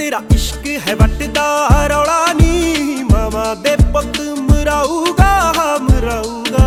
तेरा इश्क है वटदा रौला नी मामा दे पुत मराऊगा मराऊगा।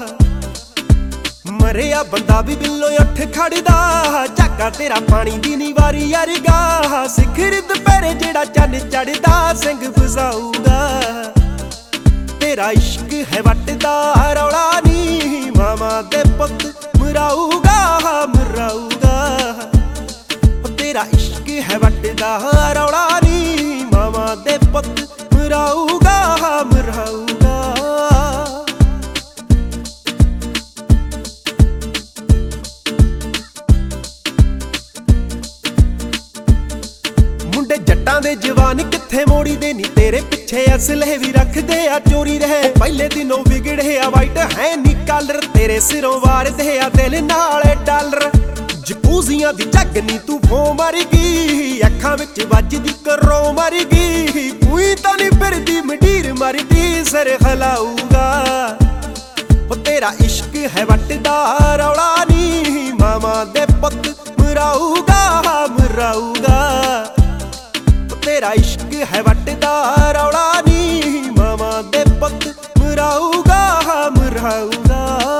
मरिया बंदा भी बिल्लो उठ खड़दा झाका तेरा पानी दी नी वारी अरगा। सिखर दुपहरे जेड़ा चन चढ़दा सिंह बुझाऊगा। तेरा इश्क है वटदा रौला नी मामा दे पुत मराऊगा मराऊगा। तेरा इश्क है वटदा रौला नी मामा दे पुत मराऊगा मराऊगा। मुंडे जट्टां दे जवान किथे मोड़ी दे नी तेरे पिछे असले भी रखदे आ चोरी रहे। पहले दिनों बिगड़े आ वाइट है नी कलर तेरे सिरों वार दे आ दिल नाले डॉलर। जकूजियां दी जग नी तू फो मर गई अखां विच वजदी करो मर गई। कोई तां नी फिरदी मंडीर मरदी सर खलाऊगा। तेरा इश्क है वटदा रौला नी मामा दे पुत मराऊगा मराऊगा। तेरा इश्क है वटदा रौला नी मामा दे पुत मराऊगा मराऊगा।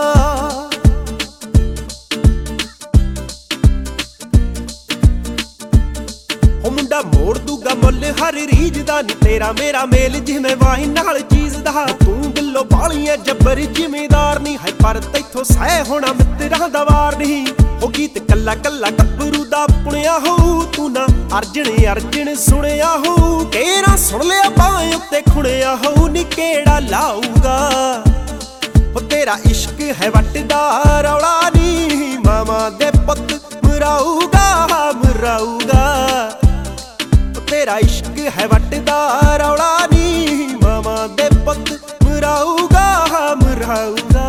मुंडा मोड़ दूगा मुल हर रीज दा नी तेरा मेरा मेल जिवें वाइन नाल चीज दा। तू बिल्लो बालियां जबर जिमीदार नी है पर तैथों सह होना मित्रां दा वार नहीं। हो गीत कल्ला कल्ला गब्बरू दा पुणिया हो तू ना अर्जन अर्जन सुनिया हो। केरा सुन लिया बाएं उत्ते खुणिया हो नी केड़ा लाऊगा। तेरा इश्क है वटदा रौला नी मामा दे पुत मराऊगा मराऊगा। तेरा इश्क है वटदा रौला नी मामा दे पुत मराऊगा मराऊगा।